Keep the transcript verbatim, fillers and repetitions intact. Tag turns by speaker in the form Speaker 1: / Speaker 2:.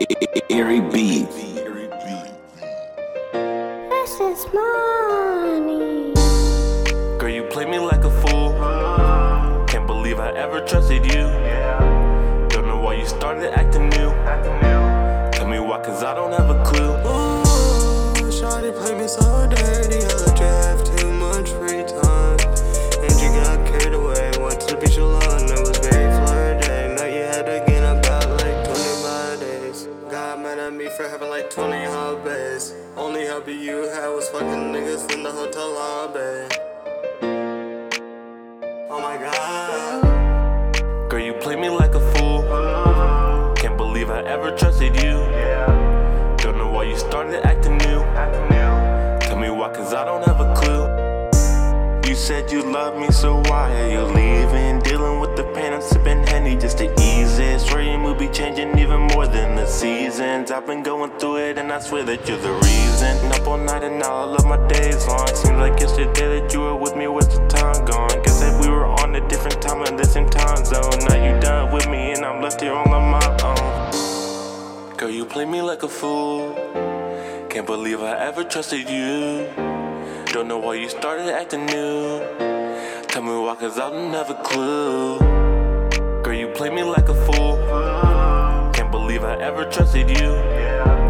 Speaker 1: Eerie beat.
Speaker 2: This is money.
Speaker 3: Girl, you play me like a fool. Can't believe I ever trusted you. Don't know why you started acting new. Tell me why, cause I don't have a clue.
Speaker 4: Ooh, shawty play me so dirty. I let you have too much free time, and you got carried away. Went to the beach alone, it was very flirty. Now you had to get about like twenty-five days. Got mad at me for having like twenty hobbies. Only hobby you had was fucking niggas in the hotel lobby. Oh my god.
Speaker 3: Girl, you play me like a fool. Can't believe I ever trusted you. Don't know why you started acting new. Tell me why, cause I don't have a clue. You said you love me, so why are you leaving? Dealing with the pain, I'm sipping Henny just to ease it. Swear your mood be changing even more than the seasons. I've been going through it and I swear that you're the reason. Up all night and now I love my days long. Seems like yesterday that you were with me, where's the time gone? Guess that we were on a different time in the same time zone. Now you done with me and I'm left here all on my own. Girl, you play me like a fool. Can't believe I ever trusted you. Don't know why you started acting new. Tell me why, cause I don't have a clue. Girl, you play me like a fool. Can't believe I ever trusted you.